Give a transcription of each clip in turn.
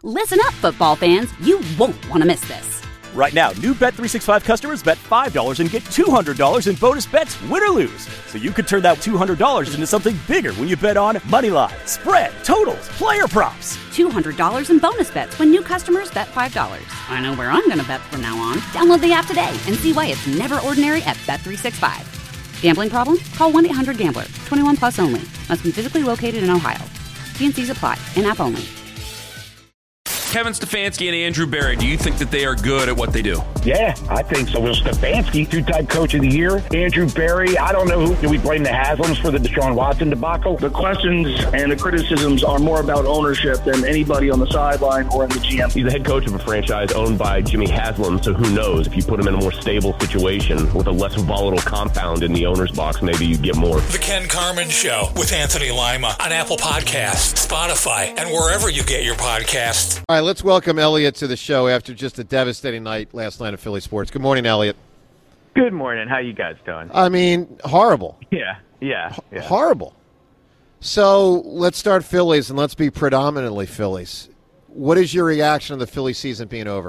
Listen up, football fans. You won't want to miss this. Right now, new Bet365 customers bet $5 and get $200 in bonus bets, win or lose. So you could turn that $200 into something bigger when you bet on money line, spread, totals, player props. $200 in bonus bets when new customers bet $5. I know where I'm going to bet from now on. Download the app today and see why it's never ordinary at Bet365. Gambling problem? Call 1-800-GAMBLER. 21 plus only. Must be physically located in Ohio. T&Cs apply. In-app only. Kevin Stefanski and Andrew Berry, do you think that they are good at what they do? Yeah, I think so. Well, Stefanski, two-time coach of the year. Andrew Berry, I don't know who. Do we blame the Haslams for the Deshaun Watson debacle? The questions and the criticisms are more about ownership than anybody on the sideline or in the GM. He's the head coach of a franchise owned by Jimmy Haslam, so who knows? If you put him in a more stable situation with a less volatile compound in the owner's box, maybe you get more. The Ken Carman Show with Anthony Lima on Apple Podcasts, Spotify, and wherever you get your podcasts. All right, let's welcome Elliot to the show after just a devastating night last night of Philly sports. Good morning, Elliot. Good morning. How you guys doing? I mean, horrible. Yeah. Horrible. So let's start Phillies, and let's be predominantly Phillies. What is your reaction to the Philly season being over?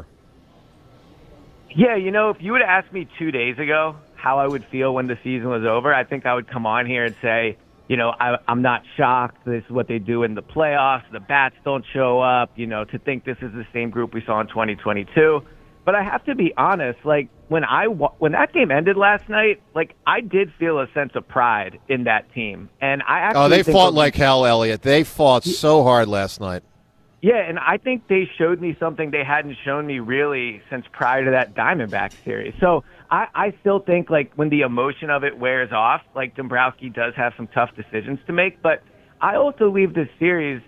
Yeah, if you would have asked me 2 days ago how I would feel when the season was over, I think I would come on here and say, I'm not shocked. This is what they do in the playoffs. The bats don't show up, to think this is the same group we saw in 2022. But I have to be honest, when that game ended last night, I did feel a sense of pride in that team. And I actually they fought like hell, Elliot. They fought so hard last night. Yeah, and I think they showed me something they hadn't shown me really since prior to that Diamondback series. So I still think, when the emotion of it wears off, Dombrowski does have some tough decisions to make. But I also leave this series,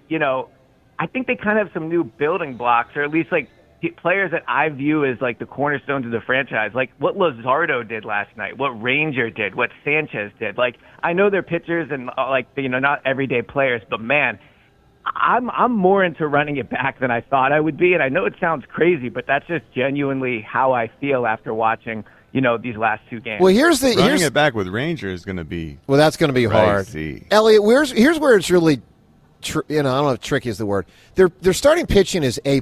I think they kind of have some new building blocks, or at least, players that I view as, the cornerstones of the franchise. What Luzardo did last night, what Ranger did, what Sanchez did. I know they're pitchers and, not everyday players, but, man, I'm more into running it back than I thought I would be, and I know it sounds crazy, but that's just genuinely how I feel after watching, these last two games. Well, running it back with Ranger is going to be that's going to be hard. Elliot, here's where it's really, I don't know if tricky is the word. Their starting pitching is A+.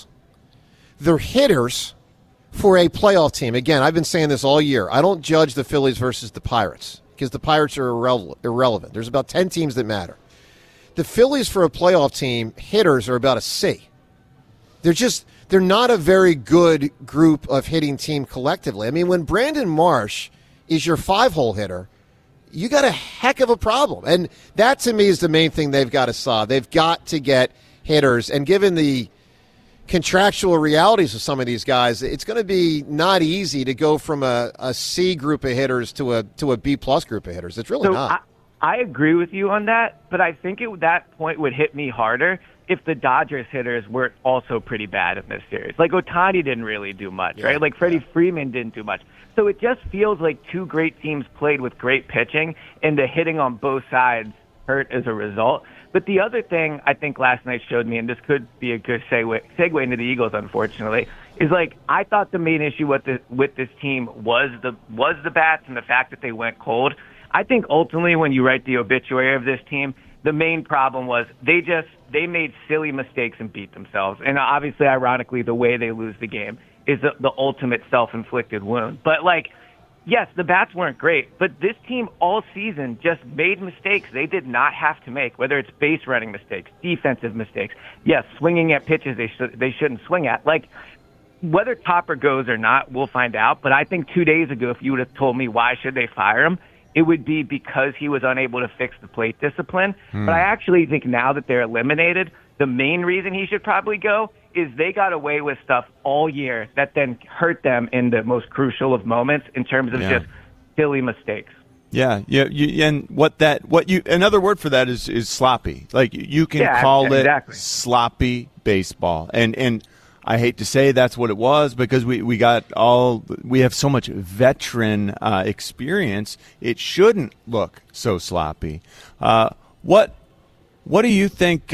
They're hitters for a playoff team. Again, I've been saying this all year. I don't judge the Phillies versus the Pirates because the Pirates are irrelevant. There's about 10 teams that matter. The Phillies, for a playoff team, hitters are about a C. They're not a very good group of hitting team collectively. I mean, when Brandon Marsh is your 5-hole hitter, you got a heck of a problem. And that, to me, is the main thing they've got to solve. They've got to get hitters. And given the contractual realities of some of these guys, it's going to be not easy to go from a C group of hitters to a B+ group of hitters. It's really not. I agree with you on that, but I think that point would hit me harder if the Dodgers hitters were also pretty bad in this series. Ohtani didn't really do much, right? Freddie Freeman didn't do much. So it just feels like two great teams played with great pitching, and the hitting on both sides hurt as a result. But the other thing I think last night showed me, and this could be a good segue into the Eagles, unfortunately, is I thought the main issue with this team was the bats and the fact that they went cold. I think ultimately when you write the obituary of this team, the main problem was they made silly mistakes and beat themselves. And obviously, ironically, the way they lose the game is the ultimate self-inflicted wound. But yes, the bats weren't great, but this team all season just made mistakes they did not have to make, whether it's base running mistakes, defensive mistakes. Yes, swinging at pitches they shouldn't swing at. Whether Topper goes or not, we'll find out. But I think 2 days ago, if you would have told me why should they fire him, it would be because he was unable to fix the plate discipline. But I actually think now that they're eliminated, the main reason he should probably go is they got away with stuff all year that then hurt them in the most crucial of moments in terms of just silly mistakes. Yeah. And another word for that is sloppy. You can call it sloppy baseball. And I hate to say that's what it was because we have so much veteran experience. It shouldn't look so sloppy. What do you think?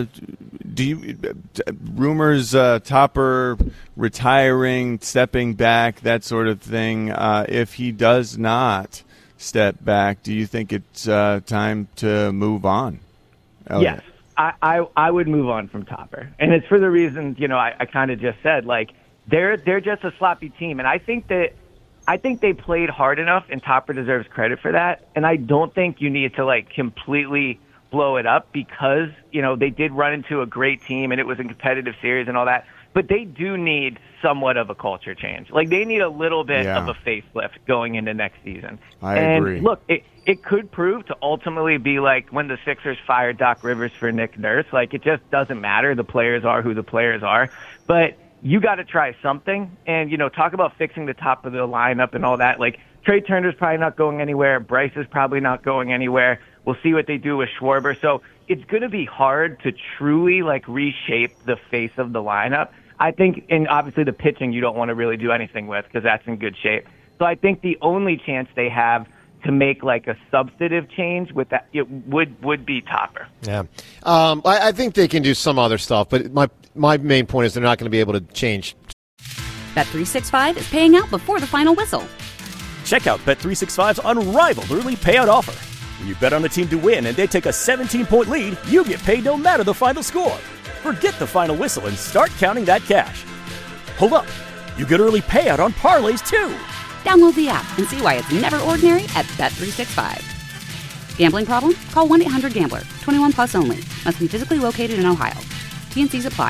Rumors Topper retiring, stepping back, that sort of thing. If he does not step back, do you think it's time to move on, Elliot? I would move on from Topper, and it's for the reasons I kind of just said. Like they're just a sloppy team, and I think they played hard enough, and Topper deserves credit for that. And I don't think you need to like completely blow it up because they did run into a great team and it was a competitive series and all that. But they do need somewhat of a culture change. Like they need a little bit of a facelift going into next season. I agree. Look, it could prove to ultimately be like when the Sixers fired Doc Rivers for Nick Nurse. Like it just doesn't matter. The players are who the players are. But you got to try something. And talk about fixing the top of the lineup and all that. Like Trey Turner's probably not going anywhere. Bryce is probably not going anywhere. We'll see what they do with Schwarber. So it's going to be hard to truly like reshape the face of the lineup. I think, and obviously the pitching you don't want to really do anything with because that's in good shape. So I think the only chance they have to make like a substantive change with that it would be Topper. Yeah, I think they can do some other stuff, but my main point is they're not going to be able to change. Bet365 is paying out before the final whistle. Check out Bet365's unrivaled early payout offer. When you bet on a team to win and they take a 17-point lead, you get paid no matter the final score. Forget the final whistle and start counting that cash. Hold up. You get early payout on parlays, too. Download the app and see why it's never ordinary at Bet365. Gambling problem? Call 1-800-GAMBLER. 21 plus only. Must be physically located in Ohio. T&Cs apply.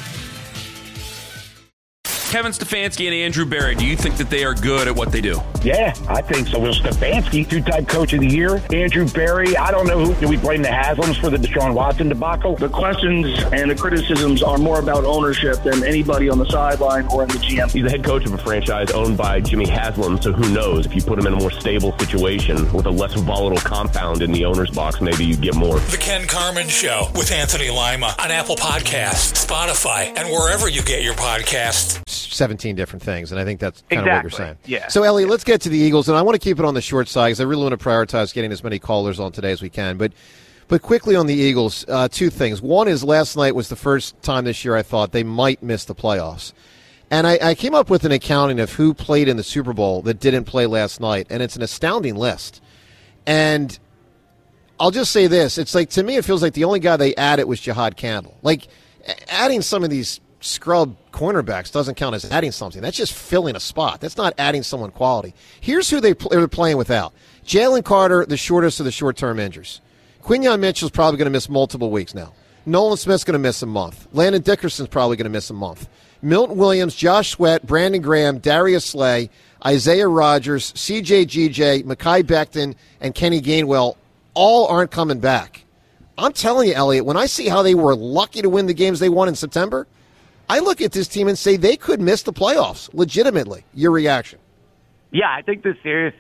Kevin Stefanski and Andrew Berry, do you think that they are good at what they do? Yeah, I think so. Will Stefanski, two-time coach of the year. Andrew Berry, I don't know who. Do we blame the Haslams for the Deshaun Watson debacle? The questions and the criticisms are more about ownership than anybody on the sideline or in the GM. He's the head coach of a franchise owned by Jimmy Haslam, so who knows? If you put him in a more stable situation with a less volatile compound in the owner's box, maybe you get more. The Ken Carman Show with Anthony Lima on Apple Podcasts, Spotify, and wherever you get your podcasts. 17 different things, and I think that's kind of what you're saying. Yeah. So, Elliot, let's get to the Eagles, and I want to keep it on the short side because I really want to prioritize getting as many callers on today as we can. But quickly on the Eagles, two things. One is last night was the first time this year I thought they might miss the playoffs. And I came up with an accounting of who played in the Super Bowl that didn't play last night, and it's an astounding list. And I'll just say this. It's like, to me, it feels like the only guy they added was Jihad Campbell. Like, adding some of these scrub cornerbacks doesn't count as adding something. That's just filling a spot. That's not adding someone quality. Here's who they're playing without. Jalen Carter, the shortest of the short-term injuries. Quinyon Mitchell's probably going to miss multiple weeks now. Nolan Smith's going to miss a month. Landon Dickerson's probably going to miss a month. Milton Williams, Josh Sweat, Brandon Graham, Darius Slay, Isaiah Rodgers, C.J. G.J., Mekhi Becton, and Kenny Gainwell all aren't coming back. I'm telling you, Elliot, when I see how they were lucky to win the games they won in September, I look at this team and say they could miss the playoffs, legitimately. Your reaction? Yeah, I think the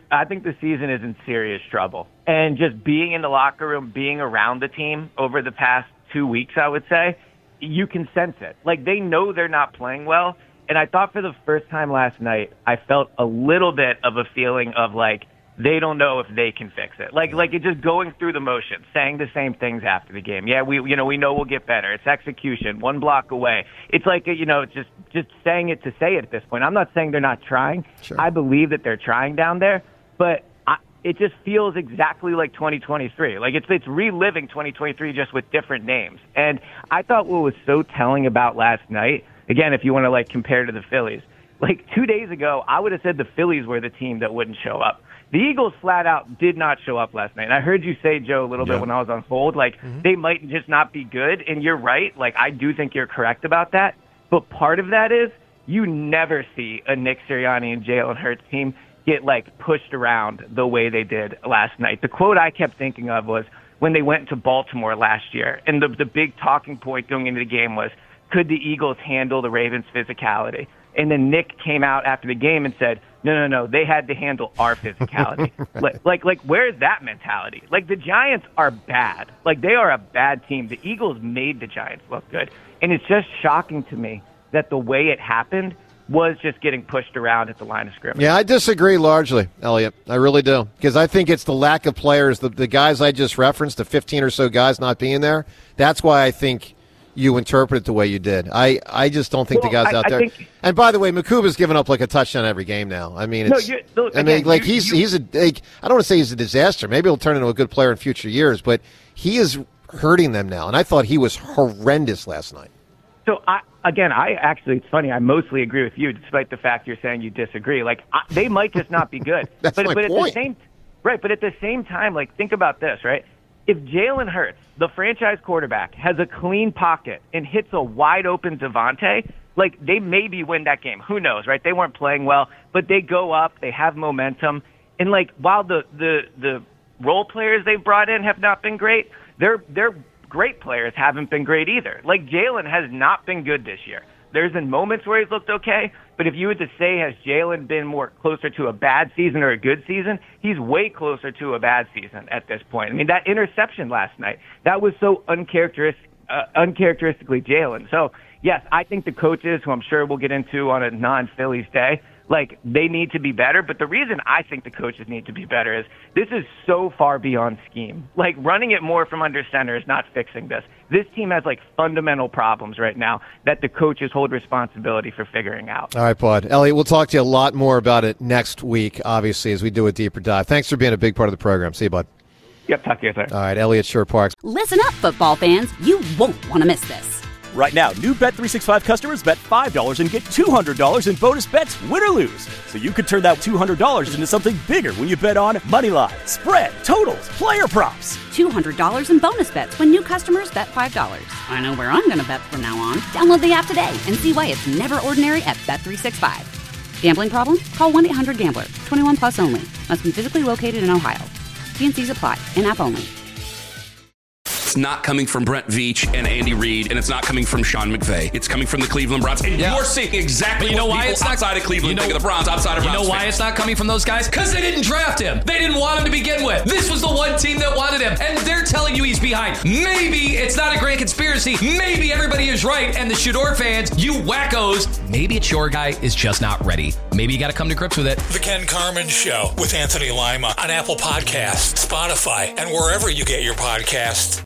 season is in serious trouble. And just being in the locker room, being around the team over the past 2 weeks, I would say, you can sense it. Like, they know they're not playing well. And I thought for the first time last night, I felt a little bit of a feeling of, like, they don't know if they can fix it. Like it's just going through the motions, saying the same things after the game. Yeah, we know we'll get better. It's execution, one block away. It's like, just saying it to say it at this point. I'm not saying they're not trying. Sure. I believe that they're trying down there, but it just feels exactly like 2023. Like it's reliving 2023 just with different names. And I thought what was so telling about last night, again, if you want to like compare to the Phillies, like 2 days ago, I would have said the Phillies were the team that wouldn't show up. The Eagles flat out did not show up last night. And I heard you say, Joe, a little bit when I was on hold, like they might just not be good. And you're right. Like I do think you're correct about that. But part of that is you never see a Nick Sirianni and Jalen Hurts team get like pushed around the way they did last night. The quote I kept thinking of was when they went to Baltimore last year. And the big talking point going into the game was, could the Eagles handle the Ravens' physicality? And then Nick came out after the game and said, no, they had to handle our physicality. like, where's that mentality? Like, the Giants are bad. Like, they are a bad team. The Eagles made the Giants look good. And it's just shocking to me that the way it happened was just getting pushed around at the line of scrimmage. Yeah, I disagree largely, Elliot. I really do. Because I think it's the lack of players, the guys I just referenced, the 15 or so guys not being there. That's why I think you interpret it the way you did. I just don't think the guys out there. And by the way, Makuba's given up like a touchdown every game now. I mean, it's. He's a. I don't want to say he's a disaster. Maybe he'll turn into a good player in future years, but he is hurting them now. And I thought he was horrendous last night. So, it's funny. I mostly agree with you, despite the fact you're saying you disagree. Like, they might just not be good. That's my point. But at the same time, like, think about this, right? If Jalen Hurts, the franchise quarterback, has a clean pocket and hits a wide-open Devontae, like, they maybe win that game. Who knows, right? They weren't playing well, but they go up. They have momentum. And, like, while the role players they brought in have not been great, they're great players haven't been great either. Like, Jalen has not been good this year. There's been moments where he's looked okay, but if you were to say, has Jalen been more closer to a bad season or a good season, he's way closer to a bad season at this point. I mean, that interception last night, that was so uncharacteristically Jalen. So, yes, I think the coaches, who I'm sure we'll get into on a non-Phillies day, like, they need to be better. But the reason I think the coaches need to be better is this is so far beyond scheme. Like, running it more from under center is not fixing this. This team has, like, fundamental problems right now that the coaches hold responsibility for figuring out. All right, Bud. Elliot, we'll talk to you a lot more about it next week, obviously, as we do a deeper dive. Thanks for being a big part of the program. See you, Bud. Yep, talk to you, sir. All right, Elliot Shore-Parks. Listen up, football fans. You won't want to miss this. Right now, new Bet365 customers bet $5 and get $200 in bonus bets, win or lose. So you could turn that $200 into something bigger when you bet on moneyline, spread, totals, player props. $200 in bonus bets when new customers bet $5. I know where I'm going to bet from now on. Download the app today and see why it's never ordinary at Bet365. Gambling problem? Call 1-800-GAMBLER. 21 plus only. Must be physically located in Ohio. T&Cs apply. In-app only. It's not coming from Brent Veach and Andy Reid, and it's not coming from Sean McVay. It's coming from the Cleveland Browns. And you're seeing exactly what people outside of Cleveland think of the Browns, outside of Browns. You know why it's not coming from those guys? Because they didn't draft him. They didn't want him to begin with. This was the one team that wanted him, and they're telling you he's behind. Maybe it's not a grand conspiracy. Maybe everybody is right, and the Shador fans, you wackos, maybe it's your guy is just not ready. Maybe you got to come to grips with it. The Ken Carman Show with Anthony Lima on Apple Podcasts, Spotify, and wherever you get your podcasts.